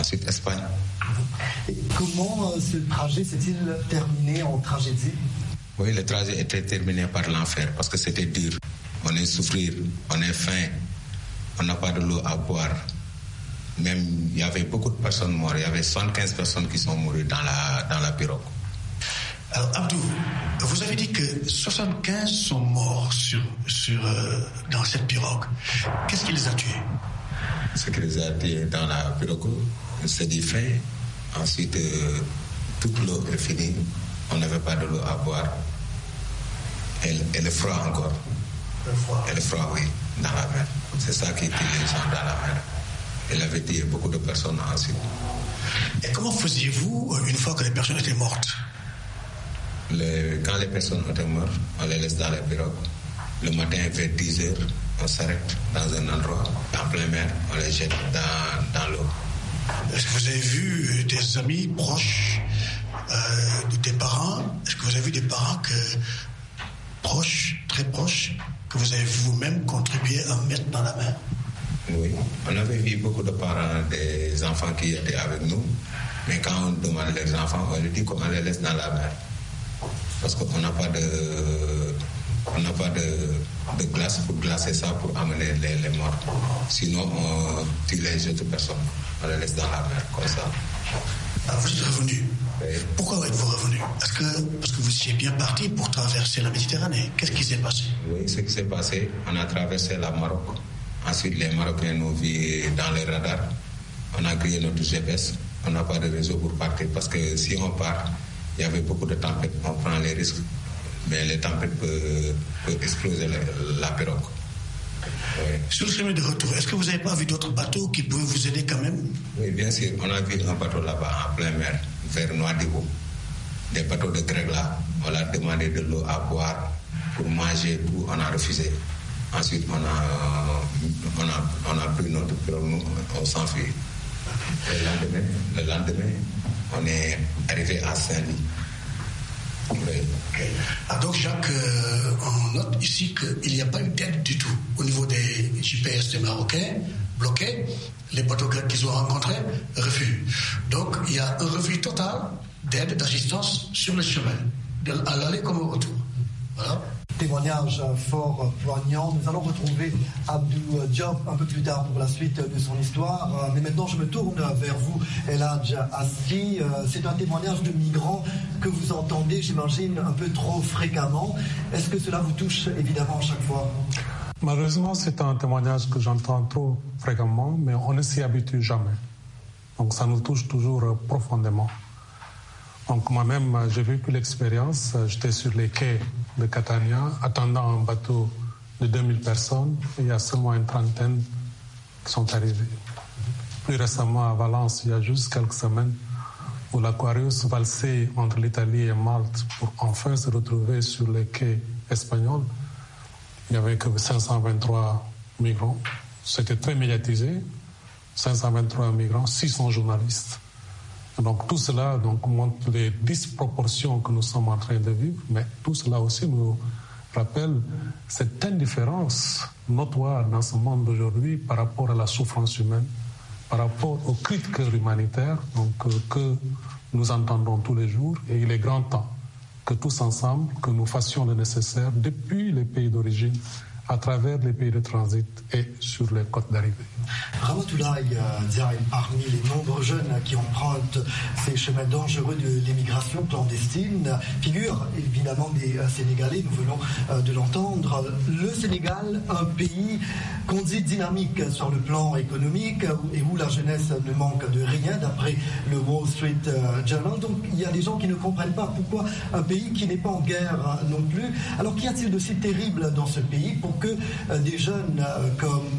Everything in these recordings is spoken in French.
ensuite Espagne. Et comment ce trajet s'est-il terminé en tragédie? Oui, le trajet était terminé par l'enfer parce que c'était dur. On est souffrir, on est faim, on n'a pas de l'eau à boire. Même, il y avait beaucoup de personnes mortes. Il y avait 75 personnes qui sont mortes dans la pirogue. Alors, Abdou, vous avez dit que 75 sont morts dans cette pirogue. Qu'est-ce qui les a tués? Ce qui les a tués dans la pirogue, c'est du faim. Ensuite, toute l'eau est finie. On n'avait pas de l'eau à boire. Et le froid encore. Et le froid, oui, dans la mer. C'est ça qui tue les gens dans la mer. Il avait tué beaucoup de personnes ensuite. Et comment faisiez-vous une fois que les personnes étaient mortes? Quand les personnes étaient mortes, on les laisse dans les pirogues. Le matin, vers 10 heures, on s'arrête dans un endroit, en plein mer, on les jette dans l'eau. Est-ce que vous avez vu des amis proches, des parents? Est-ce que vous avez vu des parents proches, très proches, que vous avez vous-même contribué à mettre dans la mer? Oui, on avait vu beaucoup de parents, des enfants qui étaient avec nous, mais quand on demande les enfants, on leur dit qu'on les laisse dans la mer. Parce qu'on n'a pas de glace pour glacer ça, pour amener les morts. Sinon, on tue les autres personnes. On les laisse dans la mer, comme ça. Alors vous êtes revenu. Oui. Pourquoi êtes-vous revenu? Parce que vous étiez bien parti pour traverser la Méditerranée. Qu'est-ce qui s'est passé? Oui, ce qui s'est passé, on a traversé la Maroc. Ensuite, les Marocains nous virent dans les radars. On a grillé notre GPS. On n'a pas de réseau pour partir. Parce que si on part, il y avait beaucoup de tempêtes. On prend les risques. Mais les tempêtes peuvent exploser la pirogue. Oui. Sur le chemin de retour, est-ce que vous n'avez pas vu d'autres bateaux qui pouvaient vous aider quand même? Oui, bien sûr. On a vu un bateau là-bas, en plein mer, vers Nouadhibou. Des bateaux de Grec là. On leur a demandé de l'eau à boire, pour manger, tout. On a refusé. Ensuite, on a pris notre pirogue, on s'enfuit. Le lendemain, on est arrivé à Saint-Louis. Oui. Okay. Ah, donc Jacques, on note ici qu'il n'y a pas eu d'aide du tout au niveau des GPS des Marocains, bloqués, les bateaux grecs qu'ils ont rencontrés, refus. Donc il y a un refus total d'aide, d'assistance sur le chemin, à l'aller comme au retour. Voilà. Témoignage fort poignant. Nous allons retrouver Abdou Diop un peu plus tard pour la suite de son histoire. Mais maintenant, je me tourne vers vous, Eladj Asri. C'est un témoignage de migrants que vous entendez, j'imagine, un peu trop fréquemment. Est-ce que cela vous touche évidemment chaque fois? Malheureusement, c'est un témoignage que j'entends trop fréquemment, mais on ne s'y habitue jamais. Donc ça nous touche toujours profondément. Donc moi-même, j'ai vécu l'expérience. J'étais sur les quais de Catania, attendant un bateau de 2000 personnes. Et il y a seulement une trentaine qui sont arrivés. Plus récemment, à Valence, il y a juste quelques semaines, où l'Aquarius valsait entre l'Italie et Malte pour enfin se retrouver sur les quais espagnols. Il n'y avait que 523 migrants. C'était très médiatisé. 523 migrants, 600 journalistes. Donc tout cela montre les disproportions que nous sommes en train de vivre, mais tout cela aussi nous rappelle cette indifférence notoire dans ce monde d'aujourd'hui par rapport à la souffrance humaine, par rapport au cri de cœur humanitaire que nous entendons tous les jours. Et il est grand temps que tous ensemble, que nous fassions le nécessaire depuis les pays d'origine, à travers les pays de transit et sur les côtes d'arrivée. Ramatoulaye Diaye, parmi les nombreux jeunes qui empruntent ces chemins dangereux de l'immigration clandestine, figurent évidemment des Sénégalais, nous venons de l'entendre. Le Sénégal, un pays qu'on dit dynamique sur le plan économique et où la jeunesse ne manque de rien, d'après le Wall Street Journal. Donc il y a des gens qui ne comprennent pas pourquoi un pays qui n'est pas en guerre non plus. Alors qu'y a-t-il de si terrible dans ce pays pour que des jeunes comme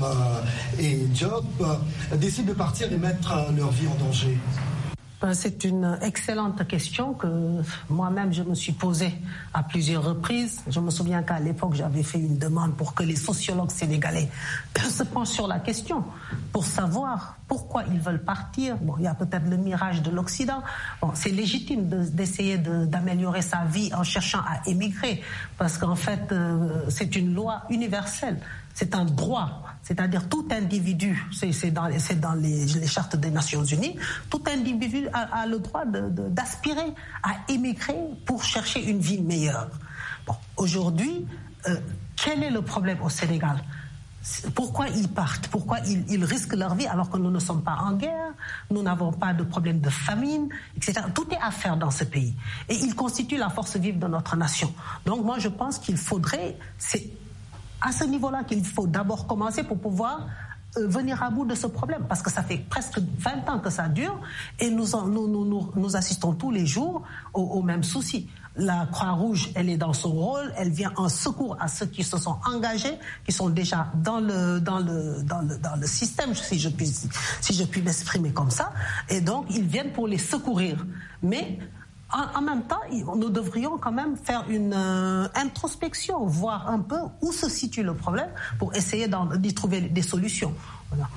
Diop décident de partir et mettre leur vie en danger? C'est une excellente question que moi-même je me suis posée à plusieurs reprises. Je me souviens qu'à l'époque j'avais fait une demande pour que les sociologues sénégalais se penchent sur la question pour savoir pourquoi ils veulent partir. Bon, il y a peut-être le mirage de l'Occident. Bon, c'est légitime d'essayer d'améliorer sa vie en cherchant à émigrer parce qu'en fait c'est une loi universelle. c'est un droit. C'est-à-dire tout individu, c'est dans les chartes des Nations Unies, tout individu a le droit d'aspirer à émigrer pour chercher une vie meilleure. Bon, aujourd'hui, quel est le problème au Sénégal ? Pourquoi ils partent ? Pourquoi ils risquent leur vie alors que nous ne sommes pas en guerre, nous n'avons pas de problème de famine, etc. Tout est à faire dans ce pays. Et ils constituent la force vive de notre nation. Donc moi je pense qu'il faudrait... C'est à ce niveau-là qu'il faut d'abord commencer pour pouvoir venir à bout de ce problème. Parce que ça fait presque 20 ans que ça dure et nous assistons tous les jours aux mêmes soucis. La Croix-Rouge, elle est dans son rôle, elle vient en secours à ceux qui se sont engagés, qui sont déjà dans le système, si je puis m'exprimer comme ça. Et donc, ils viennent pour les secourir. Mais en même temps, nous devrions quand même faire une introspection, voir un peu où se situe le problème pour essayer d'y trouver des solutions. Voilà.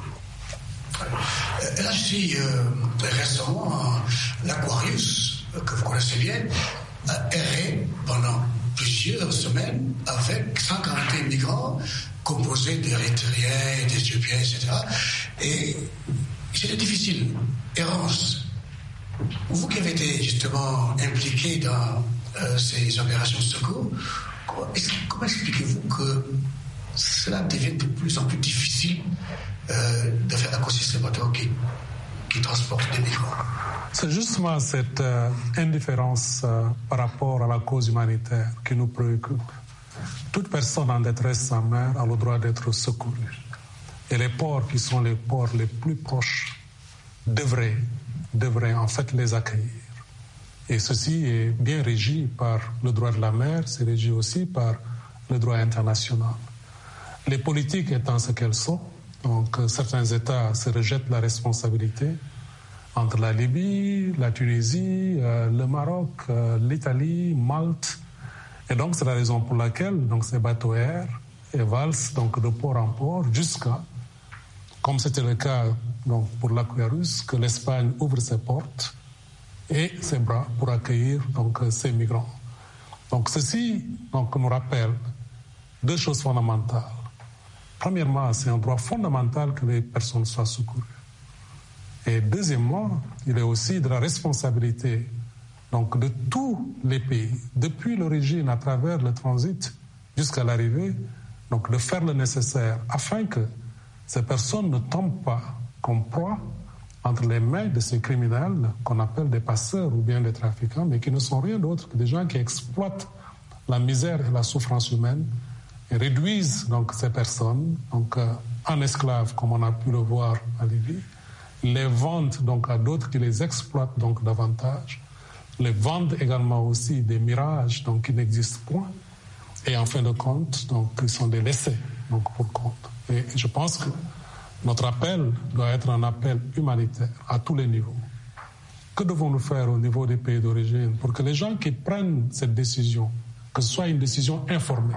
Là, je suis récemment l'Aquarius, que vous connaissez bien, a erré pendant plusieurs semaines avec 141 migrants composés d'Érythréens, d'Éthiopiens, etc. Et c'était difficile, errance. Vous qui avez été justement impliqué dans ces opérations de secours, comment expliquez-vous que cela devient de plus en plus difficile de faire accoster ces bateaux qui transportent des migrants? C'est justement cette indifférence par rapport à la cause humanitaire qui nous préoccupe. Toute personne en détresse en mer a le droit d'être secourue. Et les ports qui sont les ports les plus proches devraient en fait les accueillir. Et ceci est bien régi par le droit de la mer, c'est régi aussi par le droit international. Les politiques étant ce qu'elles sont, donc certains États se rejettent la responsabilité entre la Libye, la Tunisie, le Maroc, l'Italie, Malte. Et donc c'est la raison pour laquelle donc, ces bateaux valsent donc, de port en port jusqu'à, comme c'était le cas donc, pour l'Aquarius, que l'Espagne ouvre ses portes et ses bras pour accueillir donc, ces migrants. Donc ceci donc, nous rappelle deux choses fondamentales. Premièrement, c'est un droit fondamental que les personnes soient secourues. Et deuxièmement, il est aussi de la responsabilité donc, de tous les pays, depuis l'origine à travers le transit jusqu'à l'arrivée, donc de faire le nécessaire afin que ces personnes ne tombent pas comme proie entre les mains de ces criminels qu'on appelle des passeurs ou bien des trafiquants, mais qui ne sont rien d'autre que des gens qui exploitent la misère et la souffrance humaine et réduisent donc ces personnes donc, en esclaves, comme on a pu le voir en Libye, les vendent donc à d'autres qui les exploitent donc davantage, les vendent également aussi des mirages donc qui n'existent point, et en fin de compte donc ils sont des laissés donc pour compte. Et je pense que notre appel doit être un appel humanitaire à tous les niveaux. Que devons-nous faire au niveau des pays d'origine pour que les gens qui prennent cette décision, que ce soit une décision informée?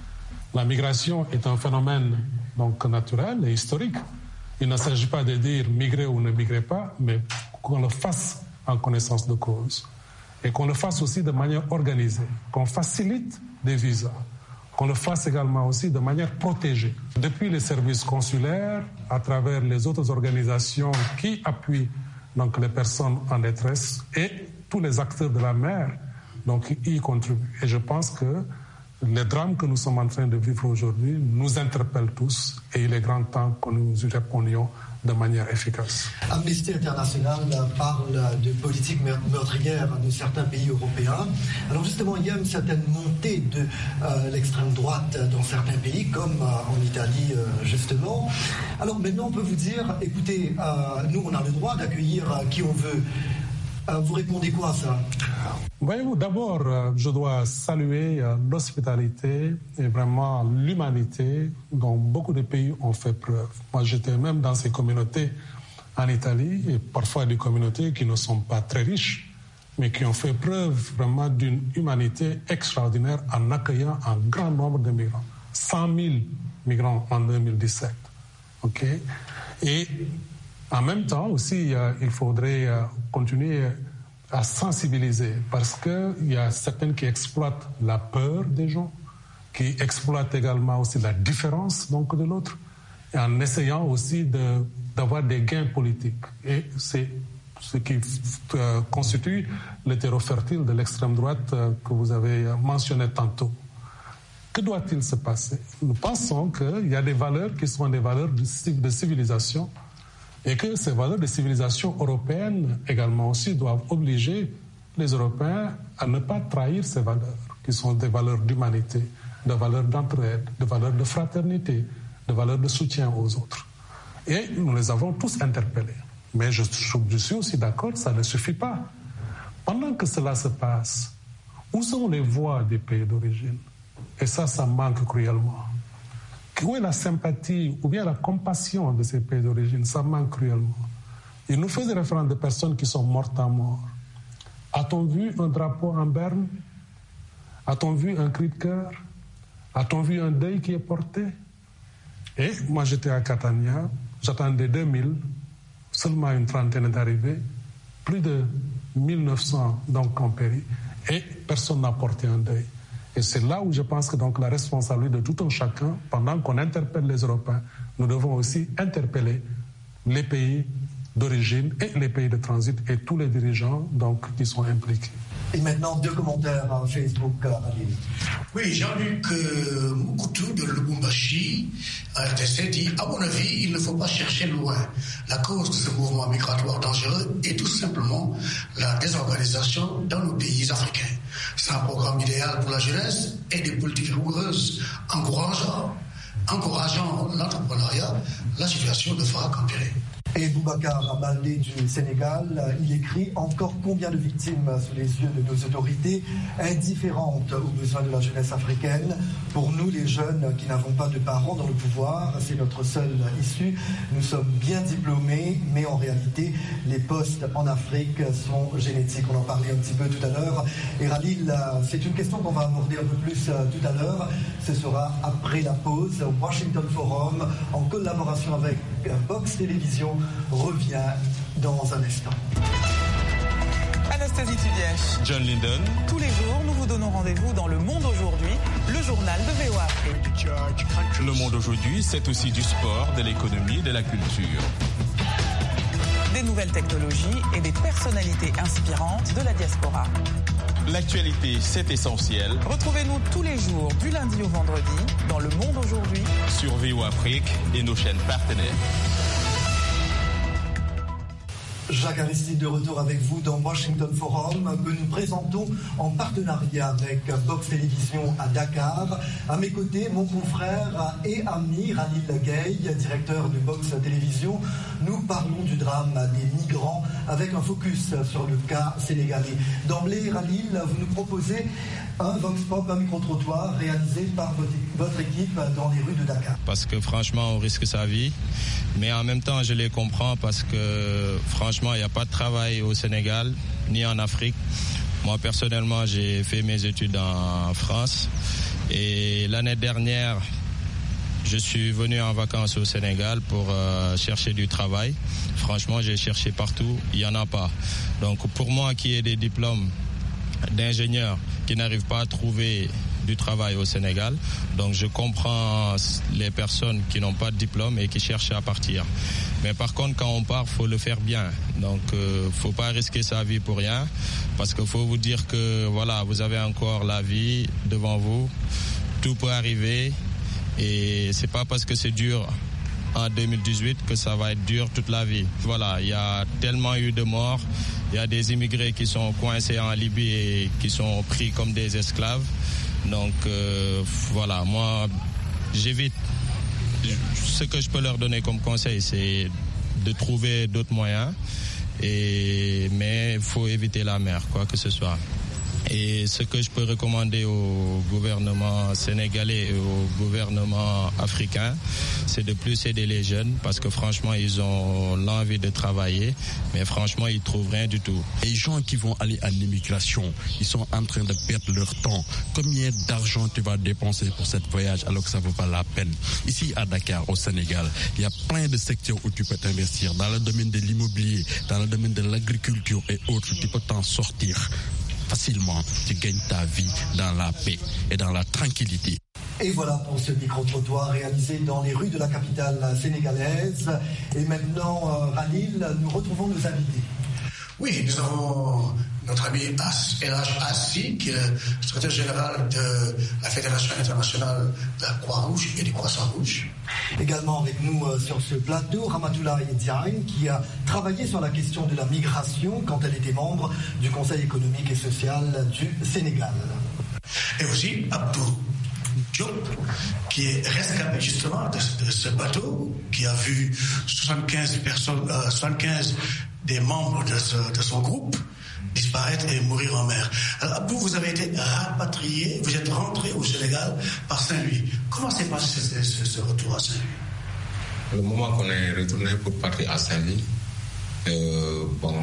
La migration est un phénomène donc naturel et historique. Il ne s'agit pas de dire migrer ou ne migrer pas, mais qu'on le fasse en connaissance de cause. Et qu'on le fasse aussi de manière organisée, qu'on facilite des visas, qu'on le fasse également aussi de manière protégée. Depuis les services consulaires, à travers les autres organisations qui appuient donc, les personnes en détresse et tous les acteurs de la mer donc, y contribuent. Et je pense que les drames que nous sommes en train de vivre aujourd'hui nous interpellent tous et il est grand temps que nous y répondions de manière efficace. Amnesty International parle de politique meurtrière de certains pays européens. Alors justement, il y a une certaine montée de l'extrême droite dans certains pays, comme en Italie justement. Alors maintenant, on peut vous dire, écoutez, nous on a le droit d'accueillir qui on veut. Vous répondez quoi à ça? Voyez-vous, d'abord, je dois saluer l'hospitalité et vraiment l'humanité dont beaucoup de pays ont fait preuve. Moi, j'étais même dans ces communautés en Italie et parfois des communautés qui ne sont pas très riches, mais qui ont fait preuve vraiment d'une humanité extraordinaire en accueillant un grand nombre de migrants. 100 000 migrants en 2017. OK? Et en même temps aussi, il faudrait continuer à sensibiliser parce qu'il y a certains qui exploitent la peur des gens, qui exploite également aussi la différence donc, de l'autre, et en essayant aussi d'avoir des gains politiques. Et c'est ce qui constitue le terreau fertile de l'extrême droite que vous avez mentionné tantôt. Que doit-il se passer? Nous pensons qu'il y a des valeurs qui sont des valeurs de civilisation et que ces valeurs de civilisation européenne également aussi doivent obliger les Européens à ne pas trahir ces valeurs, qui sont des valeurs d'humanité, de valeurs d'entraide, de valeurs de fraternité, de valeurs de soutien aux autres. Et nous les avons tous interpellés. Mais je suis aussi d'accord, ça ne suffit pas. Pendant que cela se passe, où sont les voix des pays d'origine? Et ça manque cruellement. Où est la sympathie ou bien la compassion de ces pays d'origine? Ça manque cruellement. Il nous faisait référence de personnes qui sont mortes à mort. A-t-on vu un drapeau en berne? A-t-on vu un cri de cœur? A-t-on vu un deuil qui est porté? Et moi, j'étais à Catania, j'attendais 2000, seulement une trentaine d'arrivées, plus de 1900 donc en péri, et personne n'a porté un deuil. Et c'est là où je pense que donc la responsabilité de tout un chacun, pendant qu'on interpelle les Européens, nous devons aussi interpeller les pays d'origine et les pays de transit et tous les dirigeants donc, qui sont impliqués. Et maintenant, 2 commentaires à Facebook. Oui, Jean-Luc Moukoutou de Lubumbashi à RTC dit « À mon avis, il ne faut pas chercher loin. La cause de ce mouvement migratoire dangereux est tout simplement la désorganisation dans nos pays africains. Sans programme idéal pour la jeunesse et des politiques rigoureuses encourageant l'entrepreneuriat, la situation ne fera qu'empirer. » Et Boubacar Abaldé du Sénégal, il écrit « Encore combien de victimes sous les yeux de nos autorités, indifférentes aux besoins de la jeunesse africaine. Pour nous, les jeunes qui n'avons pas de parents dans le pouvoir, c'est notre seule issue. Nous sommes bien diplômés, mais en réalité, les postes en Afrique sont génétiques. » On en parlait un petit peu tout à l'heure. Et Khalil, c'est une question qu'on va aborder un peu plus tout à l'heure. Ce sera après la pause. Washington Forum, en collaboration avec Box Télévision, revient dans un instant. Anastasie Tudièche, John Linden. Tous les jours, nous vous donnons rendez-vous dans Le Monde Aujourd'hui, le journal de VOA Afrique. Le Monde Aujourd'hui, c'est aussi du sport, de l'économie, de la culture. Des nouvelles technologies et des personnalités inspirantes de la diaspora. L'actualité, c'est essentiel. Retrouvez-nous tous les jours, du lundi au vendredi, dans Le Monde Aujourd'hui, sur VOA Afrique et nos chaînes partenaires. Jacques Aristide de retour avec vous dans Washington Forum que nous présentons en partenariat avec Box Télévision à Dakar. À mes côtés, mon confrère et ami Khalil Gueye, directeur de Box Télévision. Nous parlons du drame des migrants avec un focus sur le cas sénégalais. D'emblée, Khalil, vous nous proposez un Vox Pop, un micro-trottoir réalisé par votre équipe dans les rues de Dakar. Parce que franchement, on risque sa vie. Mais en même temps, je les comprends parce que franchement, il n'y a pas de travail au Sénégal, ni en Afrique. Moi, personnellement, j'ai fait mes études en France. Et l'année dernière, je suis venu en vacances au Sénégal pour chercher du travail. Franchement, j'ai cherché partout, il n'y en a pas. Donc pour moi qui ai des diplômes d'ingénieur qui n'arrivent pas à trouver du travail au Sénégal, donc je comprends les personnes qui n'ont pas de diplôme et qui cherchent à partir. Mais par contre, quand on part, faut le faire bien. Donc, faut pas risquer sa vie pour rien, parce qu'il faut vous dire que voilà, vous avez encore la vie devant vous. Tout peut arriver, et c'est pas parce que c'est dur en 2018 que ça va être dur toute la vie. Voilà, il y a tellement eu de morts. Il y a des immigrés qui sont coincés en Libye et qui sont pris comme des esclaves. Donc voilà, moi j'évite. Ce que je peux leur donner comme conseil, c'est de trouver d'autres moyens. Mais il faut éviter la mer, quoi que ce soit. Et ce que je peux recommander au gouvernement sénégalais et au gouvernement africain, c'est de plus aider les jeunes, parce que franchement, ils ont l'envie de travailler, mais franchement, ils ne trouvent rien du tout. Les gens qui vont aller à l'immigration, ils sont en train de perdre leur temps. Combien d'argent tu vas dépenser pour ce voyage alors que ça ne vaut pas la peine? Ici à Dakar, au Sénégal, il y a plein de secteurs où tu peux t'investir. Dans le domaine de l'immobilier, dans le domaine de l'agriculture et autres, tu peux t'en sortir facilement. Tu gagnes ta vie dans la paix et dans la tranquillité. Et voilà pour ce micro-trottoir réalisé dans les rues de la capitale sénégalaise. Et maintenant, Ranil, nous retrouvons nos invités. Oui, nous avons notre ami Elhaj Assi, qui est le secrétaire général de la Fédération internationale de la Croix-Rouge et du Croissant-Rouge. Également avec nous sur ce plateau, Ramatoulaye Diagne, qui a travaillé sur la question de la migration quand elle était membre du Conseil économique et social du Sénégal. Et aussi Abdou Diop, qui est rescapé justement de ce bateau, qui a vu 75 des membres de son groupe disparaître et mourir en mer. Alors Abdou, vous avez été rapatrié, vous êtes rentré au Sénégal par Saint-Louis. Comment s'est passé ce retour à Saint-Louis? Le moment qu'on est retourné pour partir à Saint-Louis, le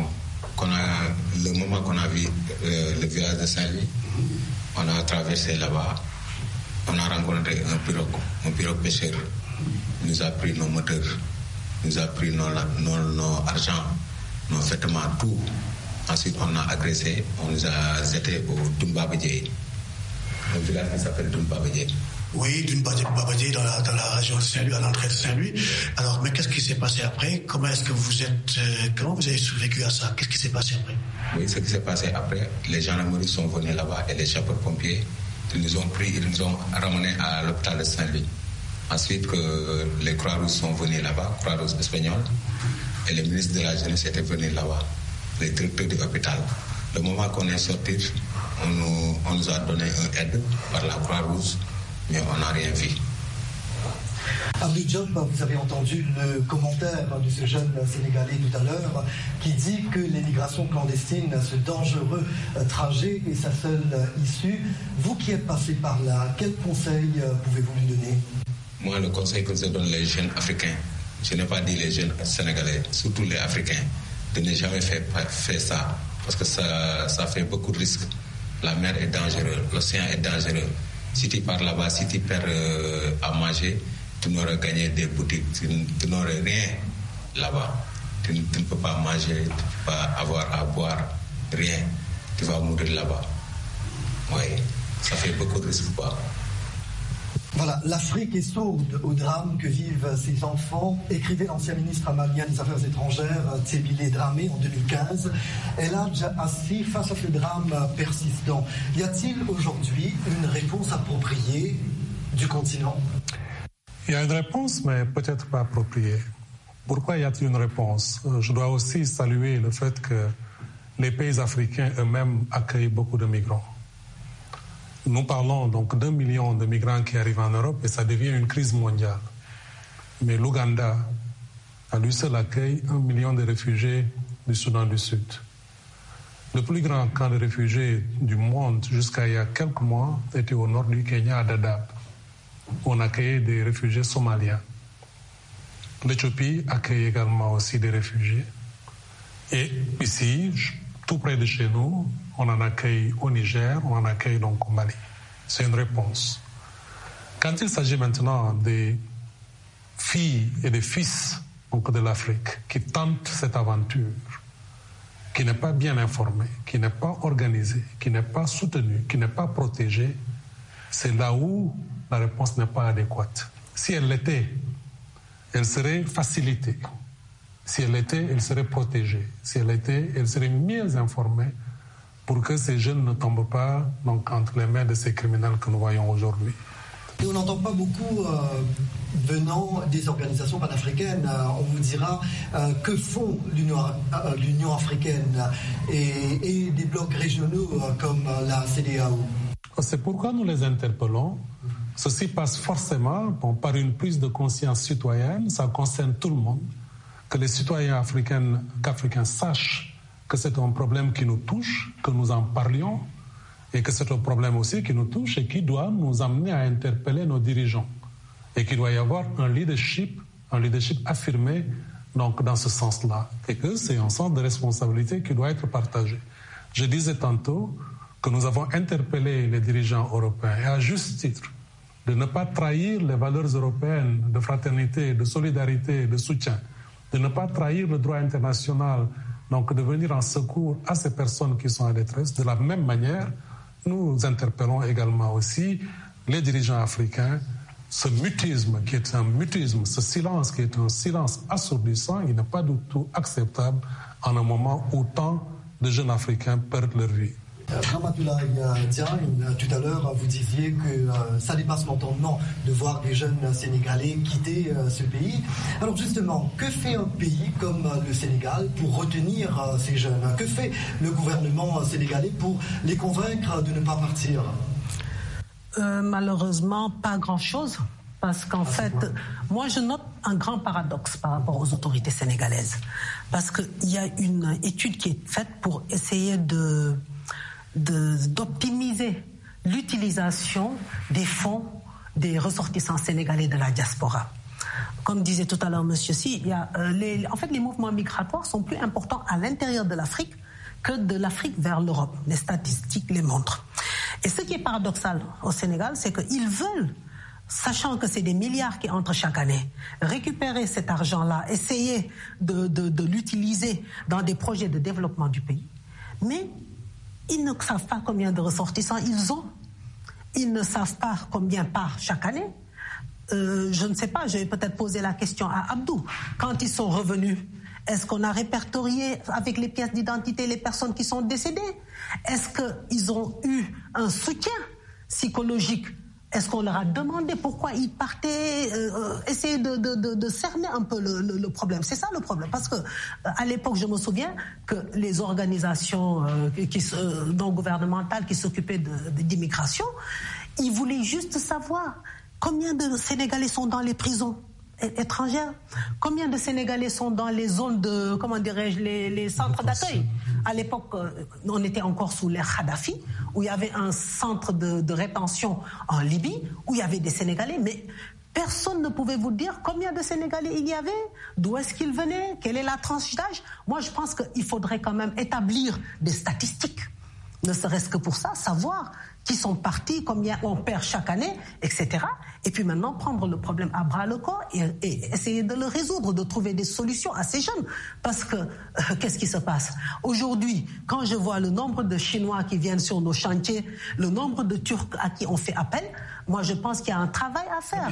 moment qu'on a vu le village de Saint-Louis, on a traversé là-bas, on a rencontré un pirogue pêcheur. Il nous a pris nos moteurs, il nous a pris nos argent, nos vêtements, tout. Ensuite, on a agressé, on nous a jetés au Dumbabadjé, un village qui s'appelle Dumbabadjé. Oui, Dumbabadjé dans la région de Saint-Louis, à l'entrée de Saint-Louis. Alors, mais qu'est-ce qui s'est passé après? Comment vous avez survécu à ça? Qu'est-ce qui s'est passé après? Oui, ce qui s'est passé après, les gendarmeries sont venus là-bas et les sapeurs-pompiers, ils nous ont pris, ils nous ont ramenés à l'hôpital de Saint-Louis. Ensuite, que les Croix-Rouges sont venus là-bas, Croix-Rouge espagnole, et le ministre de la Jeunesse était venu là-bas, les directeurs de l'hôpital. Le moment qu'on est sorti, on nous a donné un aide par la Croix-Rouge, mais on n'a rien vu. Abdou Diop, vous avez entendu le commentaire de ce jeune Sénégalais tout à l'heure qui dit que l'immigration clandestine, ce dangereux trajet est sa seule issue. Vous qui êtes passé par là, quel conseil pouvez-vous lui donner? Moi, le conseil que je donne les jeunes Africains, je n'ai pas dit les jeunes Sénégalais, surtout les Africains, de ne jamais faire ça, parce que ça fait beaucoup de risques. La mer est dangereuse, l'océan est dangereux. Si tu pars là-bas, si tu perds à manger, tu n'auras gagné des boutiques, tu n'auras rien là-bas. Tu ne peux pas manger, tu ne peux pas avoir à boire, rien. Tu vas mourir là-bas. Oui, ça fait beaucoup de risques, quoi. Voilà, l'Afrique est sourde au drame que vivent ses enfants, écrivait l'ancien ministre malien des Affaires étrangères, Tsebile Dramé, en 2015. Elhaj Assi, face à ce drame persistant, y a-t-il aujourd'hui une réponse appropriée du continent? Il y a une réponse, mais peut-être pas appropriée. Pourquoi y a-t-il une réponse? Je dois aussi saluer le fait que les pays africains eux-mêmes accueillent beaucoup de migrants. Nous parlons donc d'1 million de migrants qui arrivent en Europe et ça devient une crise mondiale. Mais l'Ouganda, à lui seul, accueille 1 million de réfugiés du Soudan du Sud. Le plus grand camp de réfugiés du monde jusqu'à il y a quelques mois était au nord du Kenya, à Dadaab, où on accueillait des réfugiés somaliens. L'Éthiopie accueille également aussi des réfugiés. Et ici, tout près de chez nous, on en accueille au Niger, on en accueille donc au Mali. C'est une réponse. Quand il s'agit maintenant des filles et des fils donc de l'Afrique qui tentent cette aventure, qui n'est pas bien informée, qui n'est pas organisée, qui n'est pas soutenue, qui n'est pas protégée, c'est là où la réponse n'est pas adéquate. Si elle l'était, elle serait facilitée. Si elle l'était, elle serait protégée. Si elle l'était, elle serait mieux informée pour que ces jeunes ne tombent pas donc, entre les mains de ces criminels que nous voyons aujourd'hui. Et on n'entend pas beaucoup venant des organisations panafricaines. On vous dira que font l'Union africaine et des blocs régionaux comme la CEDEAO. C'est pourquoi nous les interpellons. Ceci passe forcément par une prise de conscience citoyenne. Ça concerne tout le monde. Que les citoyens qu'Africains sachent que c'est un problème qui nous touche, que nous en parlions, et que c'est un problème aussi qui nous touche et qui doit nous amener à interpeller nos dirigeants. Et qu'il doit y avoir un leadership affirmé donc, dans ce sens-là. Et que c'est un sens de responsabilité qui doit être partagé. Je disais tantôt que nous avons interpellé les dirigeants européens, et à juste titre, de ne pas trahir les valeurs européennes de fraternité, de solidarité, de soutien, de ne pas trahir le droit international, donc de venir en secours à ces personnes qui sont en détresse. De la même manière, nous interpellons également aussi les dirigeants africains, ce mutisme qui est un mutisme, ce silence qui est un silence assourdissant, il n'est pas du tout acceptable en un moment où tant de jeunes Africains perdent leur vie. Ramatoulaye Diagne, tout à l'heure, vous disiez que ça dépasse l'entendement de voir des jeunes Sénégalais quitter ce pays. Alors justement, que fait un pays comme le Sénégal pour retenir ces jeunes? Que fait le gouvernement sénégalais pour les convaincre de ne pas partir? Malheureusement, pas grand-chose. Parce qu'en fait, moi je note un grand paradoxe par rapport aux autorités sénégalaises. Parce qu'il y a une étude qui est faite pour essayer d'optimiser l'utilisation des fonds des ressortissants sénégalais de la diaspora. Comme disait tout à l'heure M. Si, en fait les mouvements migratoires sont plus importants à l'intérieur de l'Afrique que de l'Afrique vers l'Europe. Les statistiques les montrent. Et ce qui est paradoxal au Sénégal, c'est qu'ils veulent, sachant que c'est des milliards qui entrent chaque année, récupérer cet argent-là, essayer de l'utiliser dans des projets de développement du pays. Mais ils ne savent pas combien de ressortissants ils ont. Ils ne savent pas combien part chaque année. Je ne sais pas, je vais peut-être poser la question à Abdou. Quand ils sont revenus, est-ce qu'on a répertorié avec les pièces d'identité les personnes qui sont décédées? Est-ce qu'ils ont eu un soutien psychologique? Est-ce qu'on leur a demandé pourquoi ils partaient? Essayer de cerner un peu le problème. C'est ça le problème. Parce que à l'époque, je me souviens que les organisations non gouvernementales qui s'occupaient d'immigration, ils voulaient juste savoir combien de Sénégalais sont dans les prisons étrangères, combien de Sénégalais sont dans les zones de, comment dirais-je, les centres d'accueil. À l'époque, on était encore sous l'ère Kadhafi, où il y avait un centre de rétention en Libye, où il y avait des Sénégalais, mais personne ne pouvait vous dire combien de Sénégalais il y avait, d'où est-ce qu'ils venaient, quelle est la tranche d'âge. Moi, je pense qu'il faudrait quand même établir des statistiques, ne serait-ce que pour ça, savoir qui sont partis, combien on perd chaque année, etc. Et puis maintenant, prendre le problème à bras-le-corps et essayer de le résoudre, de trouver des solutions à ces jeunes. Parce que, qu'est-ce qui se passe? Aujourd'hui, quand je vois le nombre de Chinois qui viennent sur nos chantiers, le nombre de Turcs à qui on fait appel, moi je pense qu'il y a un travail à faire.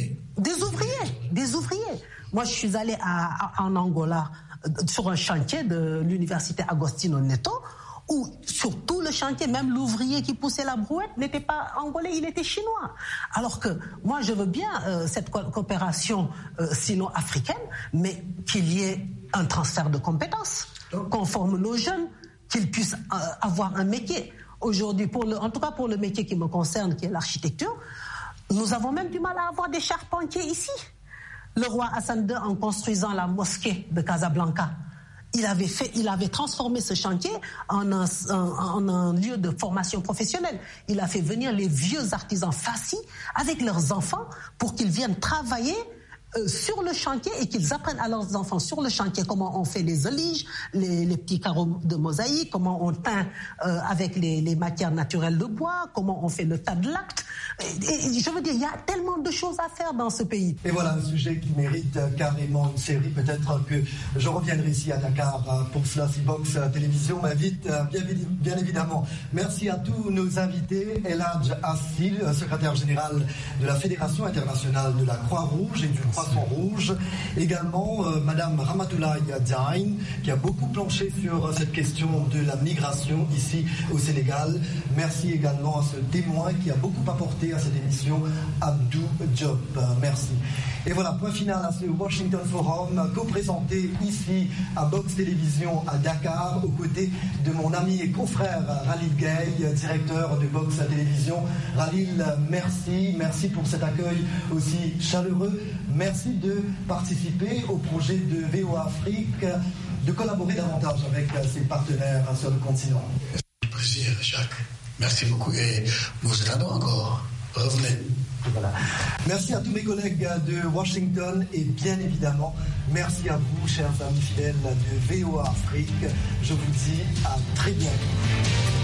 Des ouvriers. Moi, je suis allée en Angola sur un chantier de l'université Agostinho Neto, où sur tout le chantier, même l'ouvrier qui poussait la brouette n'était pas angolais, il était chinois. Alors que moi, je veux bien cette coopération sino-africaine, mais qu'il y ait un transfert de compétences, qu'on forme nos jeunes, qu'ils puissent avoir un métier. Aujourd'hui, en tout cas pour le métier qui me concerne, qui est l'architecture, nous avons même du mal à avoir des charpentiers ici. Le roi Hassan II, en construisant la mosquée de Casablanca, il avait transformé ce chantier en un lieu de formation professionnelle. Il a fait venir les vieux artisans Fassi avec leurs enfants pour qu'ils viennent travailler sur le chantier et qu'ils apprennent à leurs enfants sur le chantier comment on fait les oliges, les petits carreaux de mosaïque, comment on teint avec les matières naturelles de bois, comment on fait le tas de lactes. Et je veux dire, il y a tellement de choses à faire dans ce pays. Et voilà un sujet qui mérite carrément une série. Peut-être que je reviendrai ici à Dakar pour cela, si Box Télévision m'invite, bien évidemment. Merci à tous nos invités. Eladj Assil, secrétaire général de la Fédération internationale de la Croix-Rouge et du Croissant-Rouge. Également, Madame Ramatoulaye Diagne, qui a beaucoup planché sur cette question de la migration ici au Sénégal. Merci également à ce témoin qui a beaucoup apporté à cette émission, Abdou Diop. Merci. Et voilà, point final à ce Washington Forum, co-présenté ici à Box Télévision à Dakar, aux côtés de mon ami et confrère Ralil Gueye, directeur de Box Télévision. Ralil, merci pour cet accueil aussi chaleureux. Merci de participer au projet de VOA Afrique, de collaborer davantage avec ses partenaires sur le continent. Plaisir, Jacques. Merci beaucoup et nous attendons encore. Revenez. Voilà. Merci à tous mes collègues de Washington et bien évidemment, merci à vous, chers amis fidèles de VOA Afrique. Je vous dis à très bientôt.